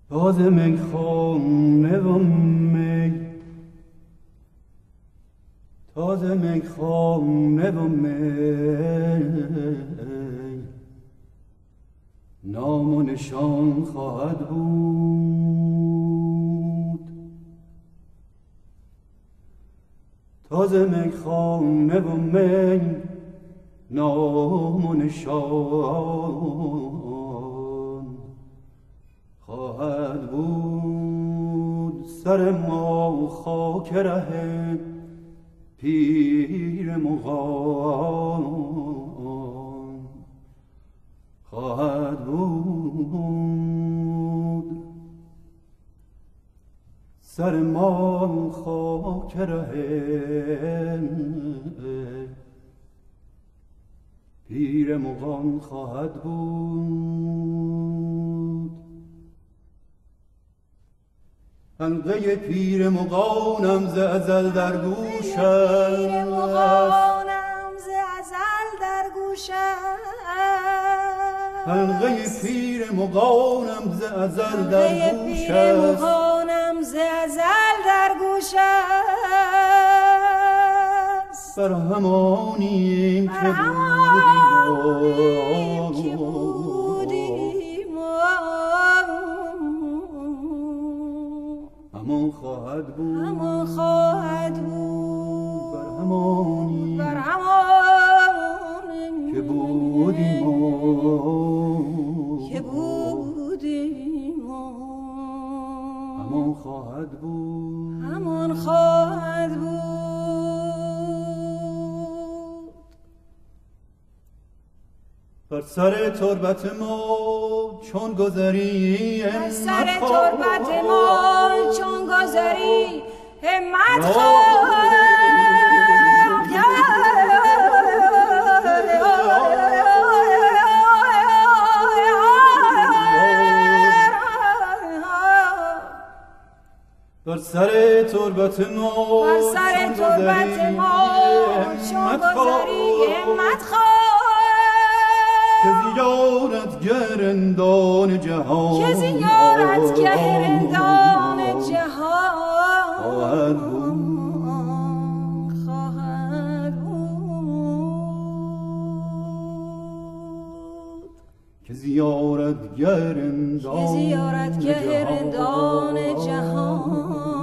تازه میخانه و می، تازه میخانه و می، نام و نشان خواهد بود. تازه میخانه و می، نام و نشان خواهد بود. سر ما خاک ره پیر مغان خواهد بود. سر ما خاک ره پیر مغان خواهد بود. حلقه پیر مغانم ز ازل در گوشم، پیر مغانم ز ازل در گوشم، حلقه پیر مغانم ز ازل در گوشم، پیر مغانم ز ازل در گوشم. بر همانیم که بودیم همان خواهد بود، همان خواهد بود. بر همانیم بر همانیم که بودیم که بودیم همان خواهد بود، همان خواهد بود. بر سر تربت ما چون گذری بر سر تربت ما چون گذری همت خواه. بر سر تربت ما بر سر تربت ما چون گذری همت خواه. که زیارت گرندان جهان، که زیارت گرندان جهان خواهد بود، خواهد بود. که زیارت گرندان جهان